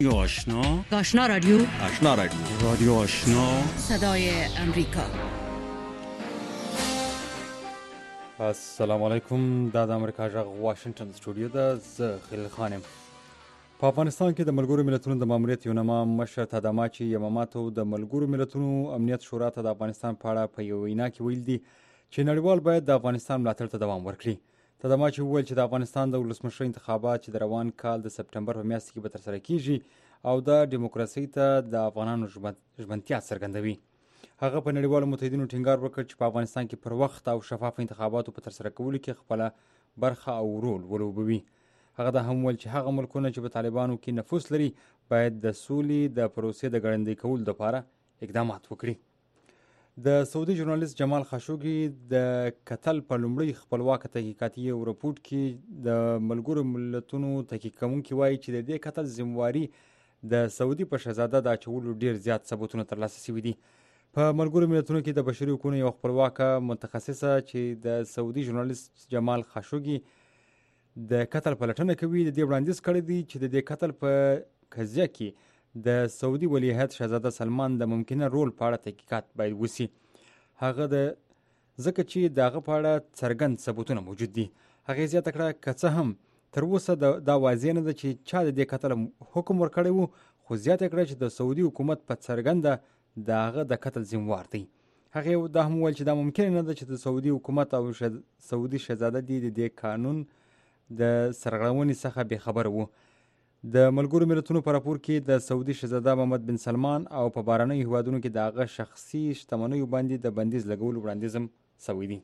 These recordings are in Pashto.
آشنا رادیو رادیو آشنا صدای امریکا. السلام علیکم. دا د امریکا غږ واشنگټن سټوډیو ده. زه خلیل خان یم. په افغانستان کې د ملګرو ملتونو د ماموریت یو نامه مشر تاداماچی یماماتو د ملګرو ملتونو امنیت شورا ته د افغانستان په اړه په یو وینا کې ویل دي چې نړیوال باید د افغانستان ملاتړ ته دوام ورکړي. تاداماچی وویل چې د افغانستان د ولسمشر انتخابات چې د روان کال د سپټمبر په میاشت کې به ترسره کیږي او د ډیموکراسۍ ته د افغانانو ژمنتیا څرګندوي. هغه په نړیوالو متحدینو ټینګار وکړ چې په افغانستان کې پر وخت او شفاف انتخاباتو په ترسره کولو کې خپله برخه او رول ولوبوي. هغه دا هم ویل چې هغه ملکونه چې په طالبانو کې نفوذ لري باید د سولې د پروسې د ګړندي کولو لپاره اقدامات وکړي. د سعودي ژورنالیست جمال خاشوګي د قتل په لومړي خپلواکه تحقیقاتي یو رپورټ کې د ملګرو ملتونو تحقیق کوونکي وایي چې د دې قتل ذمواري د سعودي په شهزاده د اچولو ډیر زیات ثبوتونه ترلاسه شوي دي. په ملګرو ملتونو کې د بشري حقوقو یو خپلواکه متخصصه چې د سعودي ژورنالیست جمال خاشوګي د قتل پلټنه کوي د دې وړاندیز کړی دی چې د دې قتل په قضیه کې د سعودي ولیعهد شهزاده سلمان د ممکنه رول په اړه تحقیقات باید وشي. هغه د ځکه چې د هغه په اړه څرګند ثبوتونه موجود دي. هغې زیاته کړه که څه هم تر اوسه دا واضح نه ده چې چا د دې قتل حکم ورکړی و، خو زیاته کړه چې د سعودي حکومت په څرګنده د هغه د قتل ذموار دی. هغې دا هم وویل چې دا ممکن نه ده چې د سعودي حکومت او سعودي شهزاده د دې قانون د سرغړونې څخه بې خبره وو. د ملګرو ملتونو په راپور کې د سعودي شهزاده محمد بن سلمان او په بهرنیو هیوادونو کې د هغه شخصي شتمنیو باندې د بندیز لګولو وړاندیز هم شوی دی.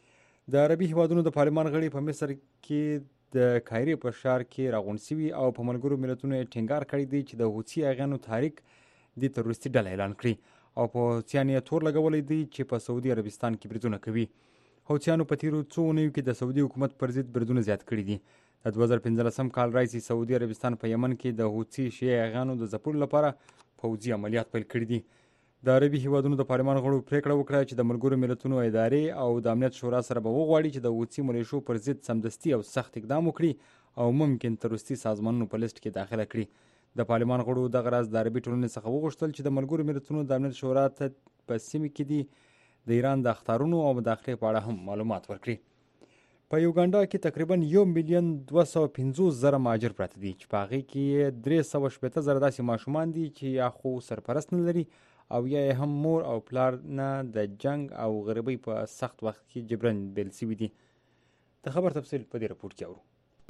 د عربي هیوادونو د پارلمان غړي په مصر کې د کایرې په ښار کې راغونډ شوي او په ملګرو ملتونو یې ټینګار کړی دی چې د حوثي اغیانو تحریک د تروریستي ډله اعلان کړي او په حوثیان یې تور لګولی دی چې په سعودي عربستان کې بریدونه کوي. حوثیانو په تیرو څو اونیو کې د سعودي حکومت پر ضد بریدونه زیات کړي دي. د 2015 کال راهیسې سعودي عربستان په یمن کې د حوثي شیعه اغیانو د ځپلو لپاره پوځي عملیات پیل کړي دي. د عربي هیوادونو د پارلمان غړو پریکړه وکړه چې د ملګرو ملتونو ادارې او د امنیت شورا سره به وغواړي چې د حوثي ملیشو پر ضد سمدستي او سخت اقدام وکړي او ممکن تروریستي سازمانونو په لیست کې داخله کړي. د پارلمان غړو دغه راز د عربي ټولنې څخه وغوښتل چې د ملګرو ملتونو د امنیت شورا ته په سیمه کې د ایران د اخطارونو او مداخلې په اړه هم معلومات ورکړي. په یوګانډا کې تقریبا 1,250,000 مهاجر پراته دي چې په هغې کې 380,000 داسې ماشومان دي چې یا خو سرپرست نه لري او یا هم مور او پلار نه د جنگ او غریبۍ په سخت وخت کې جبرن بیل شوي دي. د خبر تفصیل په دې راپور کې اورو.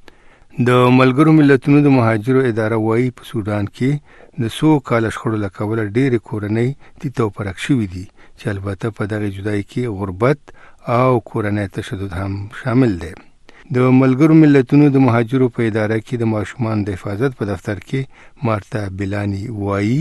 د ملګرو ملتونو د مهاجرو اداره وایي په سودان کې د 100 کال شخړو له کبله ډېرې کورنۍ تیته او پرک شوي دي چې البته په دغه جدایي کې غربت او کورنۍ تشدد هم شامل دی. د ملګرو ملتونو د مهاجرو په اداره کې د ماشومان د حفاظت په دفتر کې مارتا بلانی وایي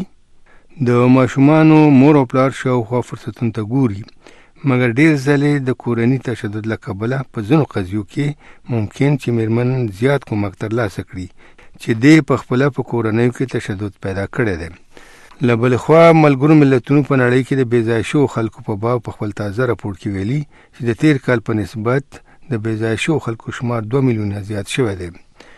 د ماشومانو مور او پلار شاوخوا فرصتونو ته ګوري، مګر ډېر ځلې د کورني تشدد له کبله په ځینو قضیو کې ممکن چې میرمن زیات کومک ترلاسه کړي چې دې په خپله په کورنیو کې تشدد پیدا کړی دی. له بلې خوا ملګرو ملتونو په نړۍ کې د بېځایه شوو خلکو په باب په خپل تازه راپور کې ویلي چې د تیر کال په نسبت د بېځایه شوو خلکو شمار 2 میلیونه زیات شوی دی.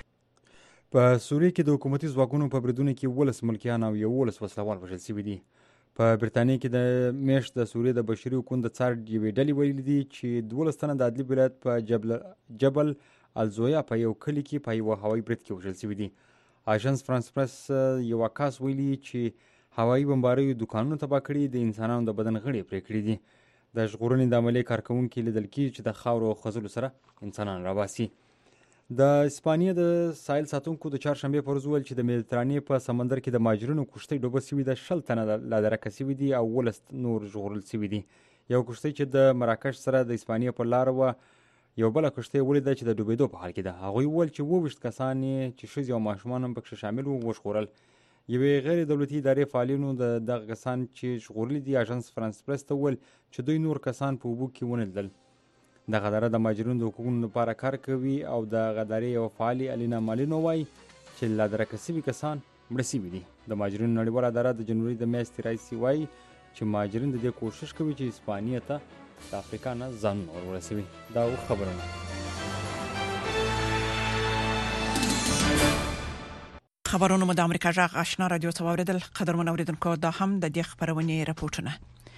په سوریه کې د حکومتي ځواکونو په بریدونو کې 12 ملکیان او 11 وسلوال وژل شوي دي. په برتانیې کې د میاشت د سوریې د بشري حقوقو د څار یوې ډلې ویلي دي چې 12 تنه د ادلب ولایت په جبل الزویا په یو کلي کې په یوه هوایي برید کې وژل شوي دي. آژانس فرانس پرس یو عکاس ویلي چې هوایي بمباریو دوکانونو تباه کړي، د انسانانو د بدن غړي پرې کړي دي. د ژغورنې د عملیې کارکوونکي لیدل کېږي چې د خاورو خځلو سره انسانان راباسي. د اسپانیا د ساحل ساتونکو د چهارشنبې پر ورځ وویل چې د مدیترانې په سمندر کې د مهاجرینو کښتۍ ډوبه شوي ده. 10 تنه لا درکه شوي دي او 12 نور ژغورل شوي دي. یو کښتۍ چې د مراکش سره د اسپانیا په لاره وه یو بله کښتۍ ولیده چې د ډوبېدو په حال کې ده. هغوی وویل چې 22 کسان چې ښځې او ماشومان هم پکښې شامل وو وژغورل. یوې غیر دولتي ادارې فعالینو د دغه کسان چې ژغورلي دي آژانس فرانس پرس ته وویل چې دوی نور کسان په اوبو کې ونه لیدل. دغه اداره د مهاجرینو د حقوقو لپاره کار کوي او دغه ادارې یوه فعالې الینا مالینو وایي چې لا درکه شوي کسان مړه شوي دي. د مهاجرینو نړیواله اداره د جنوري د میاشتې راهیسې وایي چې مهاجرین د دې کوشش کوي چې اسپانیا ته د افریقا نه ځانونه ورورسوي. دا خبرونه خبرونه د امریکا جغ آشنا رادیو څوریدل قدرمن اوریدونکو دا هم د دې خبرونه راپورټونه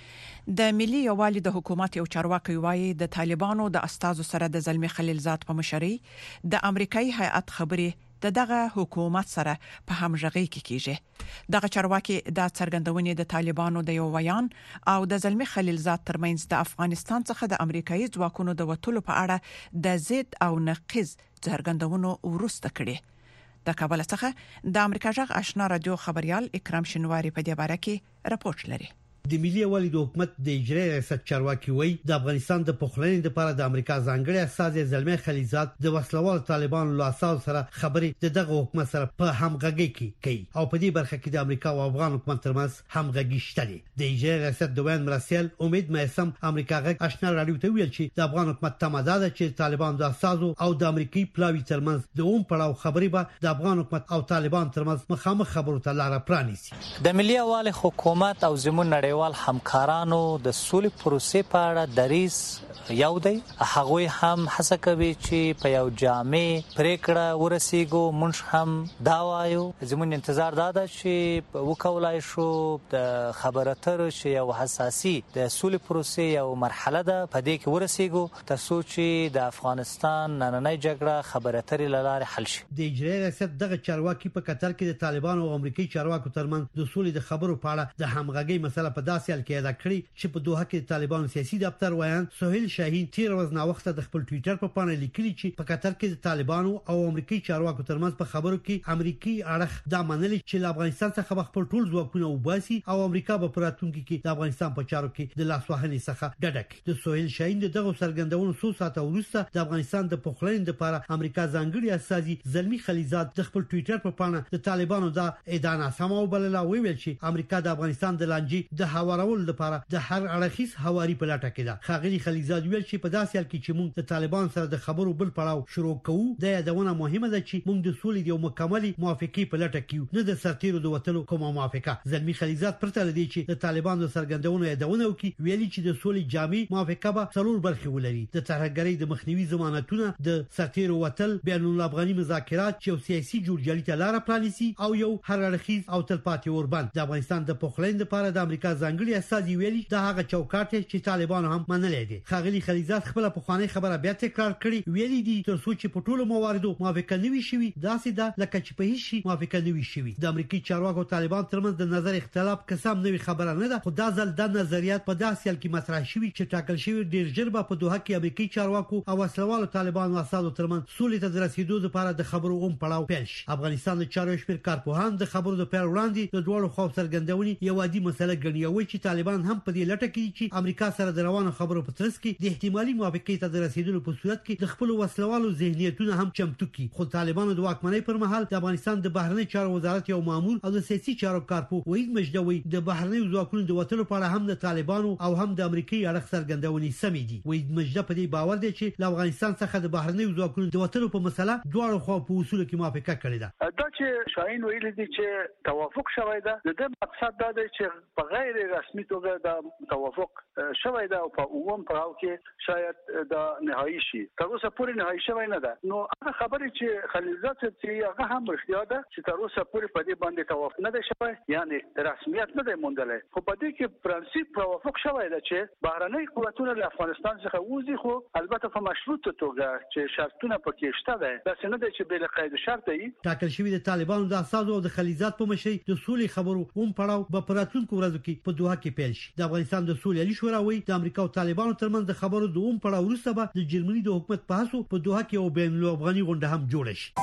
د ملي یووالي د حکومت یو چارواکي وایي د طالبانو د استازو سره د زلمی خلیلزاد په مشرۍ د امریکایي هیئت خبري دغه حکومت سره په همغږي کې کیږي دغه چارواکي د څرګندونې د طالبانو د یو بیان او د زلمی خلیلزاد ترمنځ د افغانستان څخه د امریکایي ځواکونو د وټولو په اړه د ضد او نقیض څرګندونو ورسته کړي د کابل څخه د امریکا جغ آشنا رادیو خبريال اکرام شنواری په دې باره کې راپورټ لري د ملي یووالي د حکومت د اجرایي ریاست چارواکي وایي د افغانستان د پخلنې لپاره د امریکا ځانګړي استازي زلمی خلیلزاد د وسلوال طالبانو له اساس سره خبرې دغه حکومت سره په همغږي کې کوي او په دې برخه کې د امریکا او افغان حکومت ترمنځ همغږي شته د اجرایي ریاست د وین مرسل امید مېسم امریکا غږ آشنا رادیو ته ویل چې د افغان حکومت تماده ده چې طالبان د اساسو او د امریکایي پلاوی ترمنځ د پړاو خبرې به د افغان حکومت او طالبان ترمنځ مخامخ خبرو ته لار پرانیسي د ملي یووالي حکومت او زموږ نړیوال همکارانو د سولې پروسې په اړه دریس یو دی هغه هم هڅه کوي چې په یو جامع پریکړه ورسیږو مونږ هم دا وایو زموږ انتظار دا ده چې وکولای شو د خبرو اترو چې یو حساسي د سولې پروسې یو مرحله ده په دې کې ورسیږو ترڅو چې د افغانستان نننۍ جګړه خبرو اترې لاره حل شي د اجرایي ریاست دغه چارواکي په قطر کې د طالبانو او امریکایي چارواکو ترمنځ د سولې د خبرو په اړه د همغږي مسله په داسې حال کې ادا کړی چې په دوحه کې طالبانو سیاسي دفتر وایان سهیل شاهین تیر ورځ نا وخت د خپل ټوئیټر په پاڼه لیکلي چې په قطر کې د طالبانو او امریکایي چارواکو ترمنځ په خبرو کې امریکایي اړخ دا منلي چې له افغانستان څخه خپل ټول ځواکونه وباسي او امریکا په پراتونکو کې د افغانستان په چارو کې د لاسوهنې څخه ډډه کوي د سهیل شاهین دغه څرګندونو څو ساعته وروسته د افغانستان د پخلنې لپاره امریکا ځانګړي استازي زلمی خلیلزاد د خپل ټوئیټر په پاڼه د طالبانو د ادانه سمو بلل او ویل چې امریکا د افغانستان د لانجې د هوارول لپاره د هر اړخیز هواري په لټه کې ده خاغلی خلیلزاد ویل چې په داسې حال کې چې موږ د طالبان سره د خبرو بل پړاو شروع کوو د یادونه مهمه ده چې موږ د سولې د مکملي موافقې په لټه کې نه د سرتیرو د وټلو کومه موافقه زلمی خلیلزاد پرته لدی چې د طالبان د سرګندونو یادونه وکړي ویلي چې د سولې جامع موافقه به څلور برخې ولري د ترهګرۍ د مخنیوي ضمانتونه د سرتیرو وټل بین الافغاني مذاکرات چې سیاسي جوړجاړي ته لار پرانیسي او یو هر اړخیز او تلپاتې اوربند د افغانستان د پخلنې لپاره د امریکا ځانګړي استازي ویلي دا هغه چوکاټ چې طالبان هم منلې دي خاغلی خلیلزاد خپل په خواني خبره بیا تکرار کړي ویلي دي تر څو چې په ټولو مواردو موافقه نوي شي داسې ده لکه چې په هیڅ شي موافقه نوي شي د امریکایي چارواکو طالبان ترمنځ د نظر اختلاف قسم نوي خبره نه ده خو دا ځل د نظریات په داسې حال کې مطرح شوي چې ټاکل شوی ډیر ژر به په دوحه کې امریکایي چارواکو او وسلوالو طالبانو اساسو ترمنځ سولې ته رسیدو لپاره د خبرو پړاو پیل شي افغانستان د چارو شمیر کارپوهان د خبرو د پیل وړاندې د دوړو خو څرګندونې یو عادي مسله ګڼي او چې طالبان هم په دې لټه کې چې امریکا سره د روانو خبرو په ترڅ کې د احتمالي موافقې ته رسیدلو په صورت کې د خپل وسلوالو ذهنیتونه هم چمتو کړي خو طالبانو د واکمنۍ پر مهال د افغانستان د بهرنی چارو وزارت یو مامور او د سیاسي چارو کارپو وحید مجدوی د بهرنی ځواکونو د وټلو په اړه هم د طالبانو او هم د امریکایي اړخ څرګندونې سمې دي وحید مجد په دې باور دی چې له افغانستان څخه د بهرنی ځواکونو د وټلو په مسله دواړو خوا په اصول کې موافقه کړې ده دا چې شاهین ویل دي چې توافق شوی ده د دې مقصد دا دی چې په غیر رسمي توګه د توافق شوی ده او په عموم پړاو کې شاید د نهایی شي تر اوسه پورې نهایی شوی نه ده نو هغه خبرې چې خلیلزاد چې هغه هم رښتیا ده چې تر اوسه پورې په دې باندې توافق نه ده شوی یعنی رسمیت نه ده موندلای خو په دې کې پرنسيپ توافق شوی ده چې بهرنۍ قوتونه له افغانستان څخه وځي خو البته په مشروط توګه چې شرطونه پکې شته ده دا څنګه ده چې بل قید شرط دی ټاکل شوی د طالبانو د اساسو او د خلیلزاد په مشرۍ د سولې خبرو پړاو په پراتونکو ورځو کې په دوحه کې پیل شي د افغانستان د سولې شورا وایي د امریکا او طالبانو ترمنځ د خبرو د پړاو وروسته به د جرمني د حکومت په هڅو په دوحه کې او بین الافغاني غونډه هم جوړه شي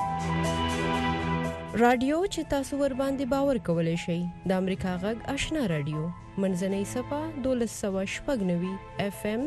رادیو چې تاسو ور باندې باور کولای شئ د امریکا غږ آشنا رادیو منځنۍ صفه 1290 FM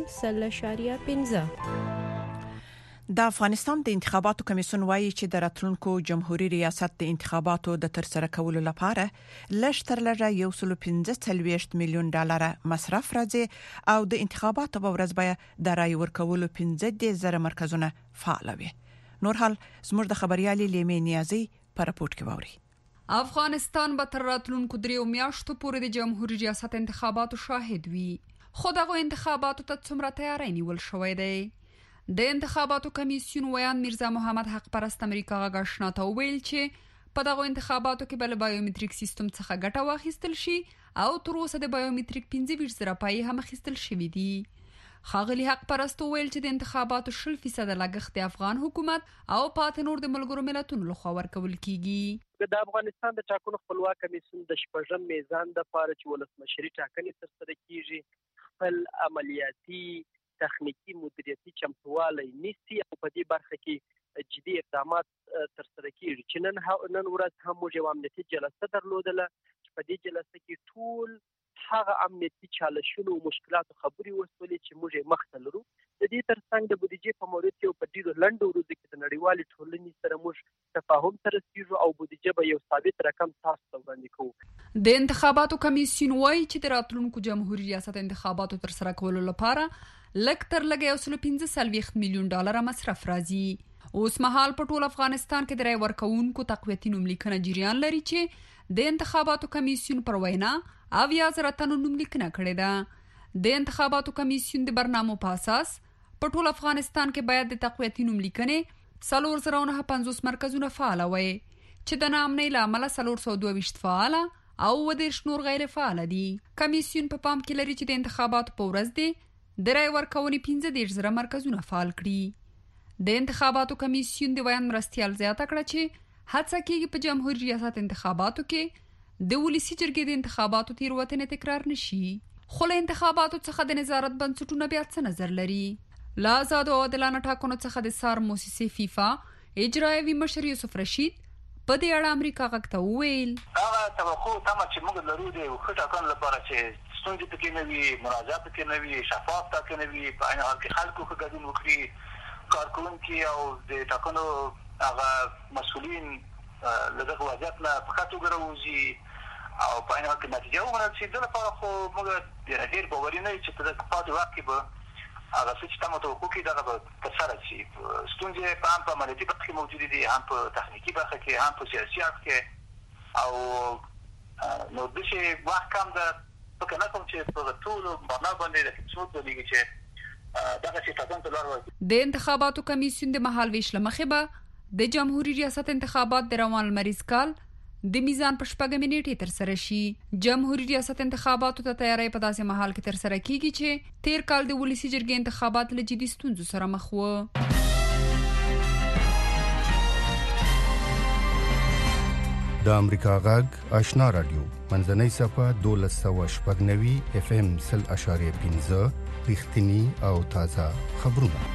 0.15 د افغانستان د انتخاباتو کمیسیون وایي چې د راتلونکو جمهوریت ریاست د انتخاباتو د ترسره کولو لپاره لږ تر لږه 115 میلیون ډالر مصرف راځي او د انتخاباتو په ورځ به د رای ورکولو 15,000 مرکزونه فعال وي نور حال زموږ د خبريالي لیمې نیازي په راپورټ کې ووري افغانستان به تر راتلونکو 3 میاشتو پورې د جمهوریت ریاست انتخاباتو شاهد وي خو دغه انتخاباتو ته څومره تیاری نیول شوی دی د انتخاباتو کمیسیون ویان میرزا محمد حق پرست امریکا غاښنا ته ویل چې په دغه انتخاباتو کې بل بایومټریک سیستم څخه ګټه واخیستل شي او تر اوسه د بایومټریک 15% پای هم اخیستل شوی دی. خاغلی حق پرستو ویل چې د انتخاباتو 10% لګښت د افغان حکومت او پاتې نور د ملګرو ملتونو لخوا ورکول کیږي. د افغانستان د ټاکنو خپلواک کمیسیون د شپږم میزان د لپاره چې ولسمشري ټاکنې ترسره کیږي خپل عملیاتي تخنیکی مدیریتي چمتووالی نیسي او په دې برخه کې جدي اقدامات ترسره کیږي چې نن ورځ هم موږ یو امنیتي جلسه درلودله چې په دې جلسه کې ټول هغه امنیتي چالشونو او مشکلاتو خبري وسولې چې موږ یې مخته لرو. د دې ترڅنګ د بودیجې په مورد کې په ډیرو لنډو ورځو کې د نړیوالې ټولنې سره موږ تفاهم ته رسیږو او بودیجه به یو ثابت رقم تاسو ته وړاندې کوو. د انتخاباتو کمیسیون وایي چې د راتلونکو جمهوریت ریاست انتخاباتو ترسره کولو لپاره لږ تر لږه 115 میلیون ډالر مصرف راځي. اوس مهال په ټول افغانستان کې د رای ورکوونکو تقویتي نوملیکنه جریان لري چې د انتخاباتو کمیسیون پر وینا 80,000 تنو نوملیکنه کړې ده. د انتخاباتو کمیسیون د برنامو په اساس په ټول افغانستان کې باید د تقویتي نوملیکنې 450 مرکزونه فعال وي چې د ناامنۍ له امله 422 فعال او 10 نور غیر فعال دي. کمیسیون په پام کې لري چې د انتخاباتو په ورځ دی د رای ورکونې 15,000 مرکزونه فعال کړي. د انتخاباتو کمیسیون د ویان مرستیال زیاته کړه چې هڅه کیږي په جمهوریت ریاست انتخاباتو کې د ولسی جرګې د انتخاباتو تیروتنې تکرار نشي. خو له انتخاباتو څخه د نظارت بنسټونه بیا څه نظر لري؟ له آزاد او عادلانه ټاکنو څخه د سار موسسې فیفا اجرایوي مشر یوسف رشید په دې اړه امریکا غږ ته وویل هغه توقع تمه چې موږ لرو د ښه ټاکنو لپاره چې ستونزې پکې نه وي، منازعات پکې نه وي، شفاف ټاکنې نه وي، په عین حال کې خلکو ښه ګډون وکړي، کارکوونکي او د ټاکنو هغه مسؤلین له دغه وضعیت نه په ښه توګه راوځي او په عین حال کې نتیجه ومنل شي. د لپاره خو موږ ډېر باوري نه یو چې په دغه پاتې وخت کې به هغه څه چې تمه توقع کړي دغه به ترسره شي. ستونزې هم په عملیاتي برخه کې موجودې دي، هم په تخنیکي برخه کې، هم په سیاسي اړخ کې او نو داسې وخت کم ده. فکر نه کوم چې په ټولو برنامه باندې د څوک ولیږي چې دغه چې ټاکنو ته لار ورکړي. د انتخاباتو کمیسیون د مهال ویش له مخې به د جمهوریت ریاست انتخابات د روان لمریز کال د میزان په شپږمې نیټې ترسره شي. جمهوریت ریاست انتخاباتو ته تیاری په داسې مهال کې ترسره کیږي چې تیر کال د ولسی جرګې انتخابات له جدي ستونزو سره مخ وو. د امریکا غږ آشنا رادیو منځنۍ صفه 1290 اف ام 0.15 رښتینی او تازه خبرونه.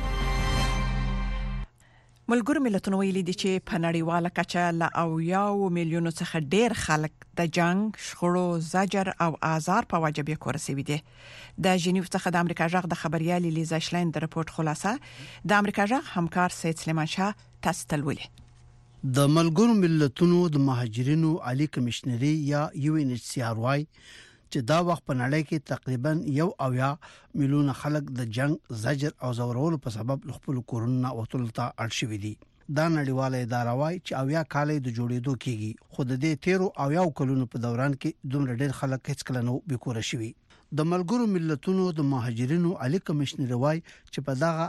ملګرو ملتونو ویلي دي چې په نړیواله کچه له 80 میلیونو څخه ډیر خلک د جنگ، شخړو، زجر او آزار په وجه بیا کور سوي دي. د جنیو څخه د امریکا غږ د خبريال لیزا شلاین د رپورت خلاصه د امریکا غږ همکار سید سلیمان شاه تاسو ته ویلي. د ملګرو ملتونو د مهاجرینو عالی کمشنري یا UNHCR وايي چې دا وخت په نړۍ کې تقریبا 1 میلیون خلک د جنگ، زجر او زورولو په سبب خپل کورونه وټول ته اړ شوي دي. دا نړیواله اداره وايي چې 80 کال د جوړېدو کېږي، خو د دې 13 کلونو په دوران کې دومره ډېر خلک هیڅ کله نو بیکور شوي. د ملګرو ملتونو د مهاجرینو عالی کمشنر وايي چې په دغه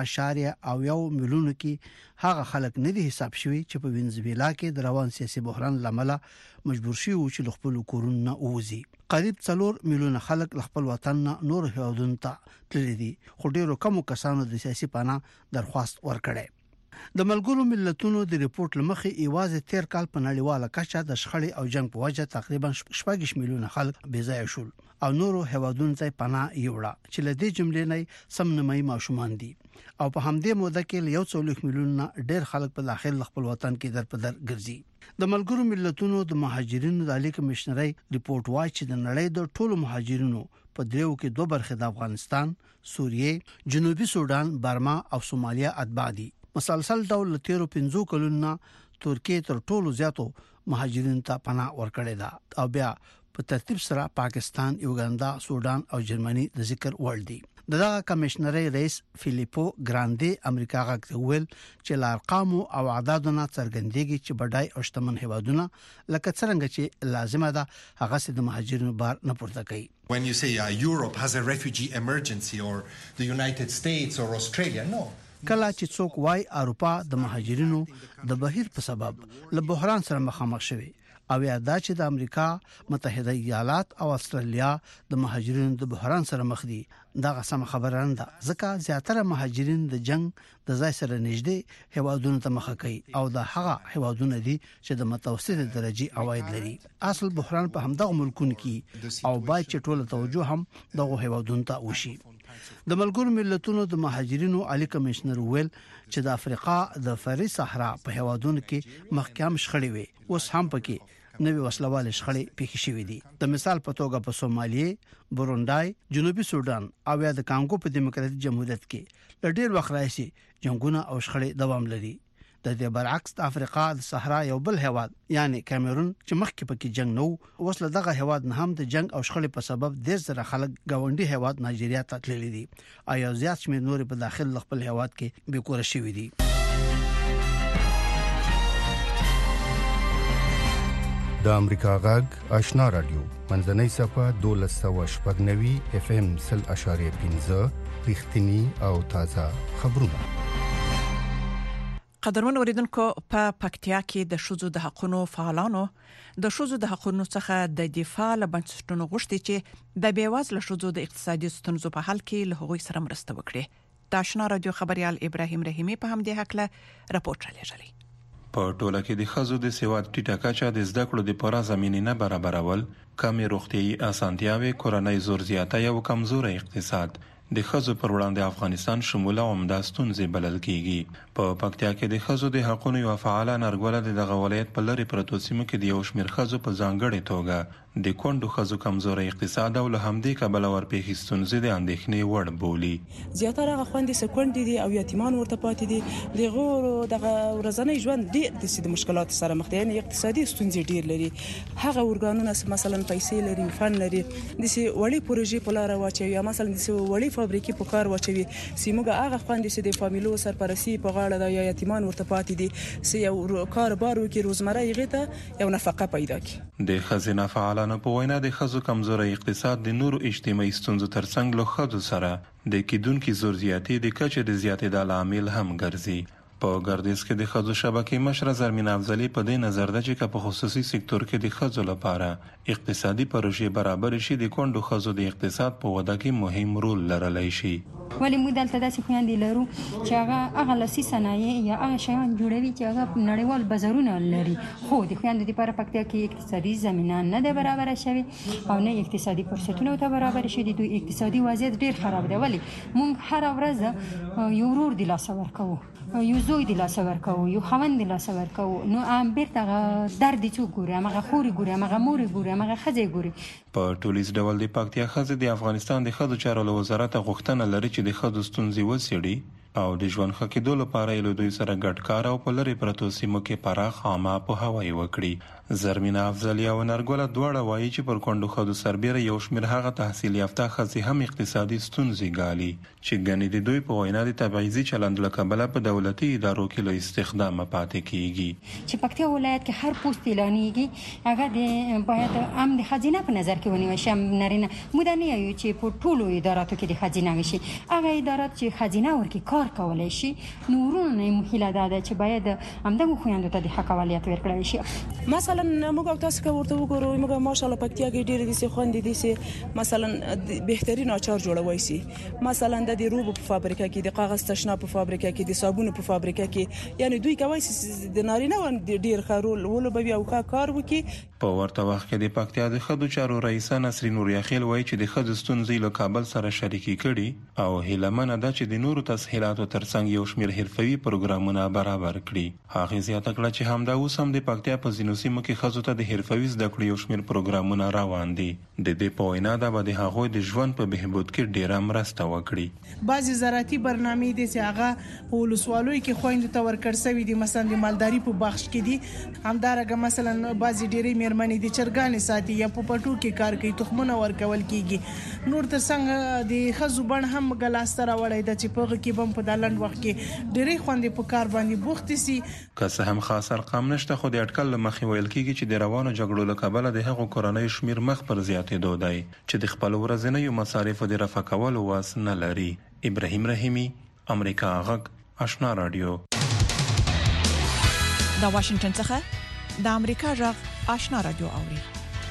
8.1 میلیون کې هغه خلک نه دي حساب شوي چې په وینزویلا کې د روان سیاسي بحران لامل مجبور شي چې خپل کورونه ووزي. قریب 4 میلیون خلک خپل وطن نه نور هیوادونو ته تللي دي، خو ډیرو کم کسانو د سیاسي پناه درخواست ورکړي. د ملګرو ملتونو د ریپورت لمخې ایواز تیر کال په نړیواله کچه د شخړې او جنگ په وجه تقریبا 6 میلیون خلک بې ځای شول او نورو هیوادونو ته پناه یوړه چې له دې جملې نه سم نیمایي ماشومان دي او په همدې موده کې 1 میلیون نه ډیر خلک په داخل خپل وطن کې در په در ګرځي. د ملګرو ملتونو د مهاجرینو د عالی کمشنري ریپورت وايي چې د نړۍ د ټولو مهاجرینو په دریو کې 2 برخې د افغانستان، سوریه، جنوبي سودان، برما او سومالیا اتباع دي. مسلسل ډول 13 کلونو ترکیه تر ټولو زیاتو مهاجرینو ته پناه ورکړې ده او بیا په ترتیب سره پاکستان، یوګاندا، سودان او جرمني د ذکر وړ دي. دغه کمشنري رئیس فیلیپو ګراندي امریکا غږ ویل چې ارقام او اعدادونه څرګندېږي چې بډای او شتمن هیوادونه لکه څنګه چې لازمه ده هغه سي د مهاجرینو بار نه پورته کوي. When you say Europe has a refugee emergency or the United States or Australia, no. کله چې څوک وای اروپا د مهاجرینو د بهیر په سبب له بحران سره مخامخ شوی او یا دا چې د امریکا متحده ایالات او استرالیا د مهاجرینو د بحران سره مخ دي دا سم خبره نه ده ځکه زیاتره مهاجرین د جنگ د ځای سره نږدې هوادونو ته مخ کوي او د هغه هوادونو دي چې د متوسطه درجه عواید لري اصل بحران په همدغه ملکونو کې او باید چې ټول توجه هم دغه هوادونو ته وشي د ملګرو ملتونو د مهاجرینو عالی کمشنر ویل چې د افریقا د فری صحرا په هوادونو کې مخکام شخړې وي اوس هم پکې نوې وسلواله شخړې پیښې شوې دي د مثال په توګه په سومالیه بورونډای جنوبي سودان او یا د کانګو په دیموکراتیک جمهوریت کې د ډېر وخت راځي جنگونه او شخړې دوام لري د دې برعکس د افریقا د صحرا یو بل هواد یعنی کیمرون چې مخکې پکې جنگ نو وسله دغه هواد نه هم د جنگ او شخړې په سبب ډېر زره خلک گاونډي هواد نایجیریا ته تللي دي او زیات شمېر نور په داخل خپل هواد کې بیکور شوي دي د امریکا غږ آشنا رادیو منځنۍ صفه 1290 اف ام 0.15 رښتینی او تازه خبرونه قدرمن اوریدونکو په پکتیا کې د شوزو د حقونو فعالانو د شوزو د حقونو څخه د دفاع لبنځټونو غوښتي چې د بیوازله شوزو د اقتصادي ستونزو په حل کې له هغوی سره مرسته وکړي. د آشنا رادیو خبريال ابراهيم رحیمي په همدې حق له راپور لري. په ټوله کې د خزو د سواد ټیټه کچه د زده کړو د پوره زمینې نه برابرول، کمې روغتيایي اسانتیاوې، کورنۍ زور زیاته او کمزوري اقتصاد د خزو پر وړاندې افغانستان شموله عمده ستونزې بلل کیږي. په پکتیا کې د خزو د حقوقو یو فعال نرګوله د ولایت په لری پروتو سیمو کې د یو شمېر خزو په ځانګړې توګه د کندو خزو کمزوري اقتصاد او له همدې کبل ورپېښې ستونزې د اندېښنې وړ بولي. زیاتره خوندې سکوند دي او یتیمان ورته پاتې دي. د غورو دغه ورځنی ژوند ډېر د مشکلات سره مخ دي، یعنی اقتصادي ستونزې ډېر لري. هغه ورګانونه مثلا پیسې لري، فن لري، د سي وړي پروژې په لار واچوي، یا مثلا د سي وړي فابریکې په کار واچوي. سیموګه هغه خوندې سي د فامیلو سرپرستی په غاړه د یتیمان ورته پاتې دي، سي یو کاروبار وکړي، روزمره یې ته یو نفقه پیدا کړي. د خزینه فعالانو په وینا د خزو کمزوري اقتصاد د نورو اجتماعي ستونزو ترڅنګ له خزو سره د کیدونکو زور زیاتې د کچې د زیاتېدل عامل هم ګرځي. په ګردیز کې د خزو شبکې مشره زرمین افضلی په دې نظر ده چې په خصوصي سکتور کې د خزو لپاره اقتصادي پروژې برابر شي د کندو خزو د اقتصاد په وده کې مهم رول لرلی شي. ولی موږ دلته داسې خويندې لرو چې هغه لاسي صنایع یا هغه شیان جوړوي چې هغه نړیوال بازارونه لري، خو د خويندو لپاره پکتیا کې اقتصادي زمينه نه ده برابر شوی او نه اقتصادي فرصتونه ته برابر شي. د دوی اقتصادي وضعیت ډیر خراب دی. ولی موږ هر ورځ یو ورور د لاس ورکو، یو زوی د لاس ورکو، یو خوند د لاس ورکو، نو ام بیرته درد چې ګوري، هغه خوري ګوري، هغه مور ګوري، هغه خځې ګوري. په ټولیز ډول د پکتیا خځې د افغانستان د خځو چارو وزارت غوښتنه لري چې د خځو ستونزې وڅېړي او د ژوند ښه کېدو لپاره یې له دوی سره ګډ کار او په لرې پرتو سیمو کې پراخ عامه پوهاوی وکړي. زرمینه افضلی او نرګوله دواړه وایي چې پر کندو خځو سربېره یو شمېر هغه تحصیل یافته ښځې هم اقتصادي ستونزې ګالي چې ګنې د دوی په وینا د تبعیضي چلند له کبله په دولتي ادارو کې له استخدامه پاتې کیږي. چې پکتیا ولایت کې هر پوسټ اعلانېږي هغه باید هم د خزینه په نظر کې ونیول شي. نارینه موږ نه یو چې په ټولو اداراتو کې د خزینه وشي. هغه ادارات چې خزینه ورکړي کار کولای شي، نورونه مهله ده چې باید همدغه خويندو ته د حق اولیت ورکړل شي. مثلا موږ تاسو که ورته وګورئ، موږ ماشاءالله پکتیا کې ډېر دي چې خوندې دي چې مثلا بهترین اچار جوړوي سي، مثلا د روبو په فابریکه کې، د کاغذ تشناب په فابریکه کې، د صابون په فابریکه کې، یعنی دوی کوي چې د نارینه ډېر خارول ولوبوي او کار وکړي. په ورته وخت کې د پکتیا د خدو چارو رئیسه نسرین نوریاخیل وایي چې د خدو ستونزې له کابل سره شریکي کړي او هیلمنه ده چې د نورو تسهیلاتو ترڅنګ یو شمېر حرفوي پروګرامونه برابر کړي. هغه زیاته کړه چې همدا اوس هم د پکتیا په ځینو سیمو کې خزو ته د حرفوي زده کړې یو شمېر پروګرامونه روان دي. د دې په وینا دا به د هغوی د ژوند په بهبود کې ډیره مرسته وکړي. بعضی زراعتي برنامې دي چې هغه په ولسوالۍ کې خويندو ته ورکړ شوی دي، مثلا د مالداري په بخش کې دي. همدارنګه مثلا بعضی ډېرې مېرمنې د چرګانې ساتي یا په پټو کې کار کوي، تخمونه ورکول کیږي. نور ترڅنګ د خزو بڼ هم ګلاستر وړي د چې په کې بم په دالند وخت کې ډېرې خوندې په کار باندې بوخت سي. که څه هم خاص ارقام نشته، خو د اټکل مخې ویل کیږي چې د روانو جګړو له کبله د هغو کورنۍ شمیر مخ پر زیاتېدو دی چې د خپل ورځنیو مصارفو د رفع کولو واس نه لري. ابراهیم رحیمي، امریکا غږ، آشنا رادیو. د واشنگټن څخه د امریکا غږ آشنا رادیو اوري.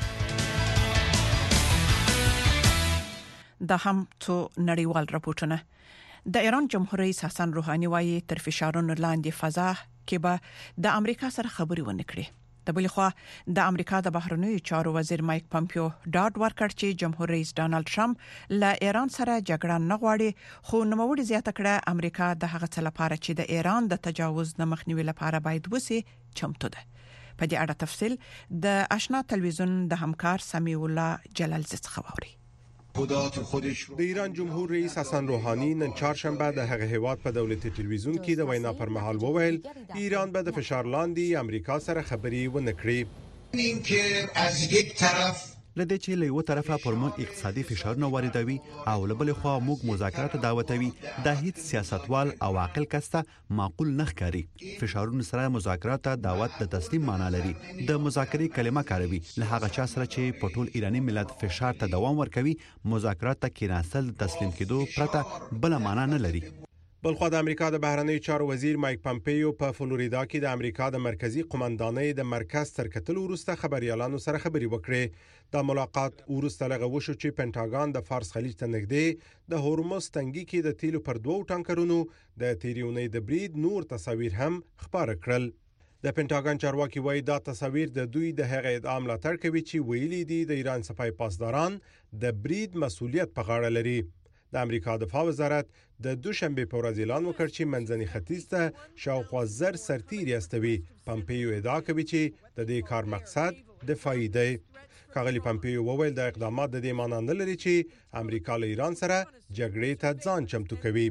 د هم تو نړیوال راپورټونه. د ایران جمهور رئیس حسن روحاني وايي تر فشارونو لاندې فضا کې به د امریکا سره خبرې ونکړي. د بل خوا د امریکا د بهرنیو چارو وزیر مایک پامپیو ډاډ ورکړ چې جمهور رئیس ډانلډ ټرمپ له ایران سره جګړه نه غواړي، خو نوموړي زیاته کړه امریکا د هغه څه لپاره چې د ایران د تجاوز نه مخنیوي لپاره باید وسی چمتو ده. په دې اړه تفصیل د آشنا تلویزیون د همکار سمیع الله جلال څخه واوري. د ایران جمهور رئیس حسن روحانی نن چهارشنبه د هغه هیواد په دولتي تلویزیون کې د وینا پر مهال وویل ایران به د فشار لاندې امریکا سره خبرې ونکړي. اینکه از یک طرف لدې چې له یو طرفه پر موږ اقتصادي فشارونه واردوي او له بل خوا موږ مذاکرات دعوتوي، دا هیڅ سیاستوال او عاقل کس ته معقول نه ښکاري. فشارونه سره مذاکرات دعوت د تسلیم معنا لري. د مذاکرې کلمه کاروي له هغه چا سره چې په ټول ایرانی ملت فشار ته دوام ورکوي. مذاکرات ته کېناستل تسلیم کېدو پرته بل معنا نه لري. بلخو د امریکا د بهرنیو چارو وزیر مایک پامپیو په فلوریدا کې د امریکا د مرکزی قومندانۍ د مرکز تر کتلو وروسته خبريالانو سره خبري وکړې. د ملاقات وروسته لغه وشو چې پینټاګان د فارس خلیج ته نږدې د هورمز تنګي کې د تیلو پر 2 ټانکرونو د تیریونې د برید نور تصاویر هم خبره کړل. د پینټاګان چارواکي وایي دا تصاویر د دوی د هغه ادعا ملاتړ کوي چې ویلي دي د ایران سپای پاسداران د برید مسؤلیت په غاړه لري. د امریکا دفاع وزارت د دوشنبه په ورځ اعلان وکړ چې منځني ختیځ ته شاوخوا 1000 سرتیري استوي. پامپیو ادعا کوي چې د دې کار مقصد دفاعي دی. ښاغلي پامپیو وویل د اقدامات د دې معنی نه لري چې امریکا له ایران سره جګړې ته ځان چمتو کوي.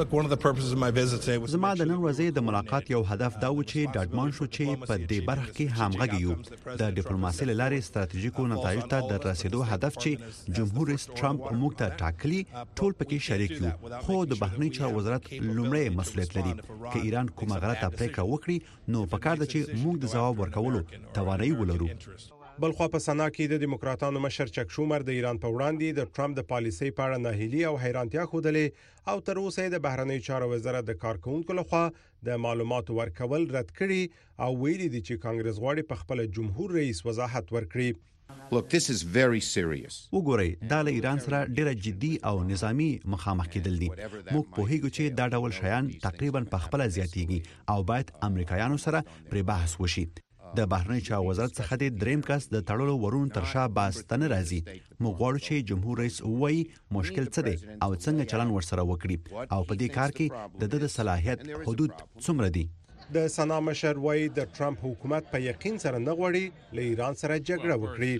زما د نن ورځې د ملاقات یو هدف دا و چې ډاډمان شو چې په دې برخه کې همغږي یو. د ډیپلوماسۍ لارې ستراتیژیکو نتایج ته د رسیدو هدف چې جمهور رئیس ټرمپ موږ ته ټاکلي ټول پکې شریک یو. خو د بهرنی چارو وزارت لومړی مسؤلیت لري چې ایران کومه غلطه پریکړه وکړي نو پکار ده چې موږ د ځواب ورکولو توانایي ولرو. بلخوا په سنا کې د دیموکراتانو مشر چک شومر د ایران په وړاندې د ټرمپ د پالیسۍ په اړه ناهیلي او حیرانتیا خوده او تر اوسه د بهرنی چارو وزارت د کارکونکو لخوا د معلوماتو ورکول رد کړي او ویلي دي چې کانګرس غواړي په خپل جمهور رئیس وضاحت ورکړي. Look, this is very serious. وګورئ دا له ایران سره ډېر جدي او نظامی مخامخ کېدل دي. موږ پوهیږو چې دا ډول شیان تقریبا په خپل زیاتیږي او باید امریکایانو سره پر بحث وشي. د بهرنی چارو وزارت څخه د دریم کس د تړلو ورونو ترشا باستنه راځي. موږ غواړو چې جمهور رئیس وایي مشکل څه دی او څنګه چلن ورسره وکړي او په دې کار کې د صلاحیت حدود څومره دي. د سنا مشر وایي د ټرمپ حکومت په یقین سره نه غواړي له ایران سره جګړه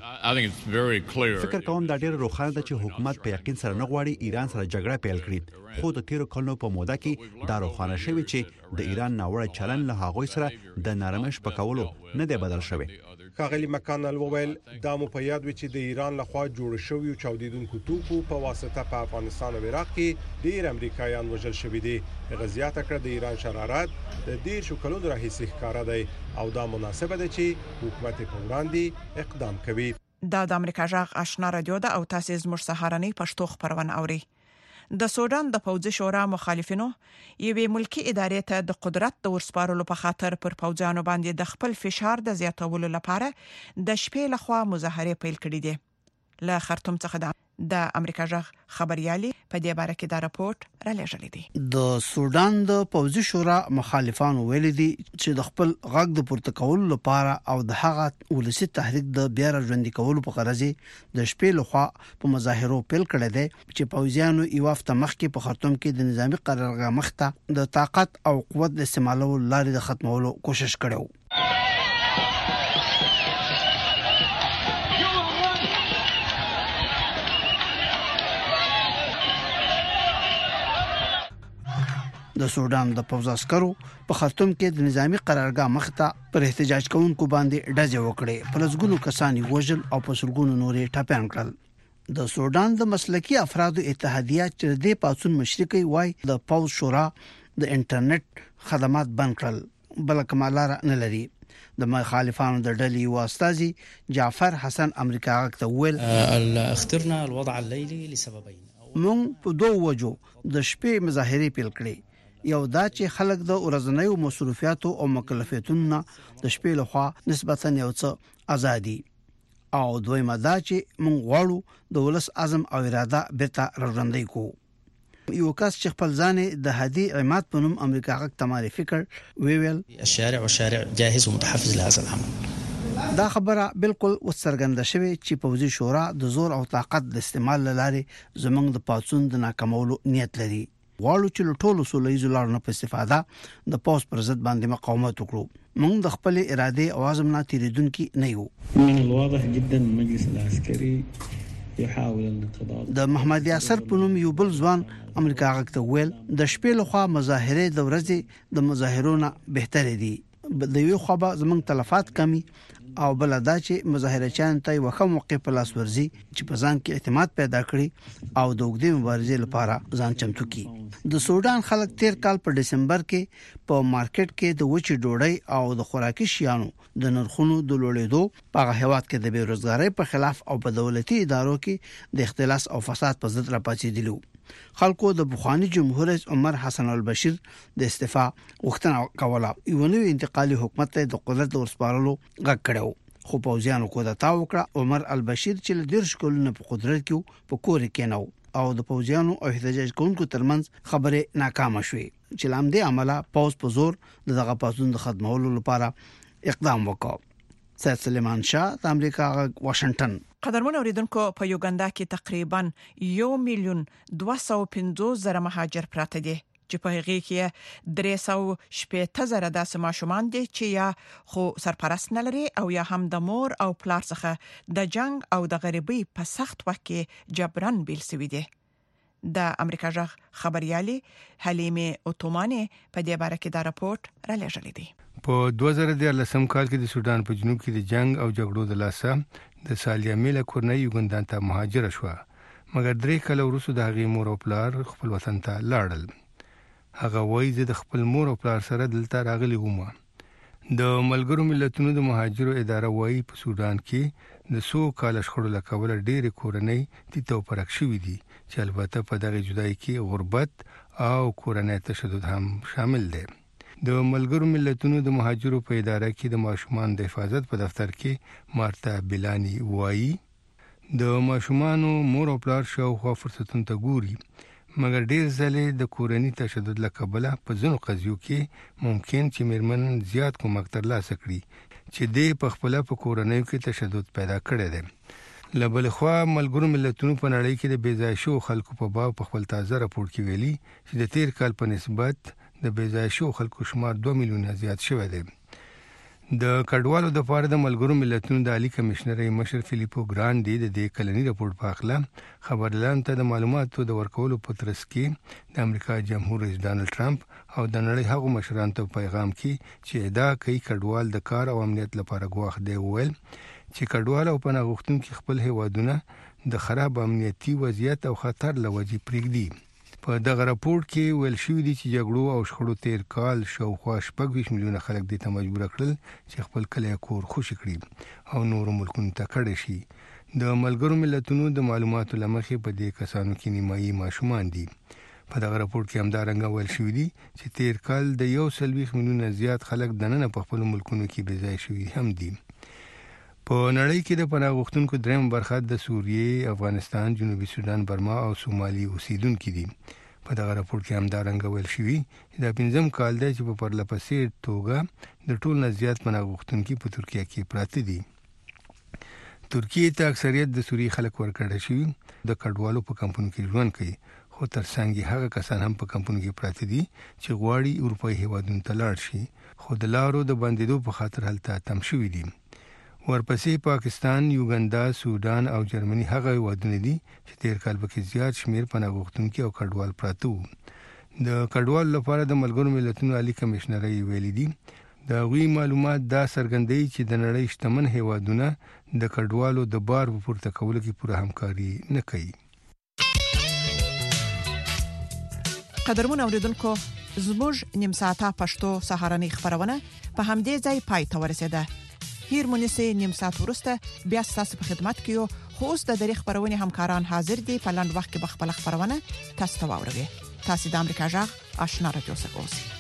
وکړي. فکر کوم دا ډېر روښانه ده چې حکومت په یقین سره نه غواړي ایران سره جګړه پیل کړي. خو د تیرو کلونو په موده کې دا روښانه شوی چې د ایران ناوړه چلن له هغوی سره د نرمش پکولو نه دی بدل شوی. ښاغلي مکانل وویل دا مو په یاد و چې د ایران لخوا جوړ شوی چاودیدونکو توکو په واسطه په افغانستان او عراق کې ډیر امریکایان وژل شوي دي. غزيات کړ د ایران شرارت د ډیر شو کلونو راهیسې ښکارا دی او دا مناسبه ده چې حکومت په وړاندې اقدام کوي. دا د امریکا غږ آشنا رادیو ده او تاسو زموږ سهارنی پښتو خبرونه اوري. د سودان د پوځي شورا مخالفینو یوې ملکی ادارې ته د قدرت د ورسپارلو په خاطر پر پوځانو باندې د خپل فشار د زیاتولو لپاره د شپې لخوا مظاهره پیل کړې دي. له خرطوم څخه د امریکا غږ خبريالي په دې باره کې دا راپورټ را لېږلی دی. د سودان د پوځي شورا مخالفانو ویلي دي چې د خپل غږ د پورته کولو لپاره او د هغه ولسی تحریک د بیا راژوندي کولو په غرض د شپې لخوا په مظاهرو پیل کړی دی چې پوځیانو یو هفته مخکې په خرطوم کې د نظامی قرارګاه مخته د طاقت او قوت د استعمالولو لارې د ختمولو کوشش کړو. د سودان د پوځ عسکرو په خرطوم کې د نظامی قرارګاه مخته پر احتجاج کوونکو باندې ډزې وکړې. په لږونو کسان وژل او په سلګونو نورې ټاپیان کړل. د سودان د مسلکی افرادو اتحادیه چې د پاتون مشرقي وای د پوځ شورا د انټرنیټ خدمات بند کړل بل کمالار نه لري. د مخالفانو د ډلې واستازي جعفر حسن امریکا ته ویل اخترنا الوضع الليلي لسببين. مونږ په دوه وجو د شپې مظاهره پیل کړې. یو دا چې خلک د ورځنیو مصرفیاتو او مکلفیتونو د شپې لخوا نسبتا یو څه ازادي او دویمه دا چې موږ غواړو د ولس عزم او اراده بیرته راژوندۍ کو. یو کس چې خپل ځان د هدي عماد په نوم امریکا غږ ته معرفي کړ ویل الشارع جاهز ومتحفز لهذا العمل. دا خبره بالکل وڅرګنده شوه چې پوځي شورا د زور او طاقت د استعمال لاره زمنګ د پاتون د ناکامولو نیت لري. غواړو چې ټولو سولېزو لارو په استفاده د پوز پر ضد باندې مقاومت وکړو. موږ د خپل اراده او عزم نه تیریدونکو نه یو. من الواضح جدا المجلس العسكري يحاول الانقضاض. د محمد یاسر په نوم یو بل ځوان امریکا غږ ته ویل د شپې لخوا مظاهره د ورځې د مظاهرونو بهتره دي. د یو خو به زمنګ تلفات کمی او بل دا چې مظاهره چان ته وخت موقع په لاس ورزي چې په ځان کې اعتماد پیدا کړي او د وګړي مبارزې لپاره ځان چمتو کړي. د سودان خلک تیر کال په دسمبر کې په مارکیټ کې د وچی ډوډۍ او د خوراکي شیانو د نرخونو د لوړېدو په هیواد کې د بیروزګارۍ په خلاف او په دولتي ادارو کې د اختلاس او فساد په ضد راپاتېدلو. خلکو د بخوانی جمهور رئیس عمر حسن البشیر د استعفا وختنه کوله. یو نوې انتقالي حکومت ته د قدرت ورسپارلو غږ کړو. خو پوځیانو کو د تا وکړه. عمر البشیر چې له 10 کلونو په قدرت کې په کور کې نو او د پوځیانو او احتجاج کوونکو ترمنځ خبره ناکامه شوه چې لامدې عمله پوز په زور دغه پاتون د خدمولو لپاره اقدام وکړ. سید سلیمان شاه د امریکا واشنگټن. قدرمن اوریدونکو په یوګاندا کې تقریبا 1,250,000 مهاجر پراته دي چې په هغه کې 370,000 داسې ماشومان دي چې یا خو سرپرست نه لري او یا هم د مور او پلار څخه د جنگ او د غریبۍ په سخت وخت کې جبران بیل سوي دي. د امریکا ژغ خبريالي حلیمه اوتومانه په دې باره کې دا راپورټ را لېږلی دی. په 2013 کال کې د سودان په جنوب کې د جنگ او جګړو د لاسه د سالیا میله کورنۍ یوګاندا ته مهاجر شوه، مګر 3 کال وروسته د هغې مور او پلار خپل وطن ته لاړل. هغه وایي چې د خپل مور او پلار سره دلته راغلی وم. د ملګرو ملتونو د مهاجرو اداره وایي په سودان کې د 100 کال شخړو لکول ډېر کورنۍ تیته پرک شوې دي چې البته په دغه جدای کې غربت او کورنۍ تشدد هم شامل دي. د ملګرو ملتونو د مهاجرو په اداره کې د ماشومان د حفاظت په دفتر کې مارتا بلانی وایي د ماشومانو مور او پلار شاوخوا فرصتونو ته ګوري، مګر ډېر ځله د کورنۍ تشدد لکبله په ځینو قضیو کې ممکن چې میرمن زیات کومک ترلاسه کړي چې د په خپل په کورنۍ کې تشدد پیدا کړي دي. لبل خو ملګرو ملتونو په نړۍ کې د بیځای شو خلکو په باب په خپل تازه راپور کې ویلي چې د تیر کال په نسبت د بیځای شو خلکو شمار 2 میلیونه زیات شوی دی. د کډوالو د پاره د ملګرو ملتونو د عالی کمشنر مشر فلیپو ګرانډي د دې کلنی راپور په اخله خبرلان ته د معلوماتو د ورکولو په ترڅ کې د امریکا جمهور رئیس ډانلډ ټرمپ او د نړۍ هغو مشرانو ته پیغام کې چې دا کوي کډوال د کار او امنیت لپاره غواخ دی ویل چې کډوال او پناه غوښتونکو خپل هیوادونه د خراب امنیتي وضعیت او خطر لوجې پرېږدي. په دغه راپور کې ویل شوی دی چې جګړو او شخړو تیر کال شاوخوا 20 میلیونه خلک د ته مجبور کړل چې خپل کلی کور خوشي کړي او نور ملکونو ته کډه شي. د ملګرو ملتونو د معلوماتو لمخې په دې کسانو کې نیمایي ماشومان دي. په دغه راپور کې همدارنګه ویل شوی دی چې تیر کال د 120 میلیونه زیات خلک دننه په خپل ملکونو کې بېځای شوي هم دي. په نړۍ کې د پناه غوښتونکو دریم برخه د سوریې، افغانستان، جنوبي سودان، برما او سومالي اوسیدونکو دي. په دغه راپور کې همدارنګه ویل شوی دا 5م کال دی چې په پرلپسې توګه د ټول نه زیات پناه غوښتونکو په ترکیه کې پراته دي. ترکیه ته اکثریت د سوریې خلک ورکړل شوی د کډوالو په کمپونو کې ژوند کوي، خو ترڅنګ هغه کسان هم په کمپونو کې پراته دي چې غواړي اروپאי هیوادونو ته لاړ شي، خو د لارو د بندیدو په خاطر هلته تم شوی دي. ورپسې پاکستان، یوګاندا، سودان او جرمني هغه هیوادونه دي چې تیر کال پکې زیات شمیر پناه غوښتونکي او کډوال پراته وو. د کډوال لپاره د ملګرو ملتونو عالی کمشنر ویلي دي دا غوي معلومات دا څرګندوي چې د نړۍ شتمن هیوادونه د کډوالو د بار په پورته کولو کې پوره همکاري نه کوي. قدرمن اوریدونکو زموږ نیم ساعته پښتو سهارنۍ خبرونه په همدې ځای پای ته ورسیده. هیر مونږه نیم ساعت ورسته بیا تاسو په خدمت کې یو خو اوس د دری خبرونه همکاران حاضر دي په لاند وخت کې بخپل خبرونه تاسو ته واوروي. تاسو د امریکا جغ آشنا رادیو څخه اوسئ.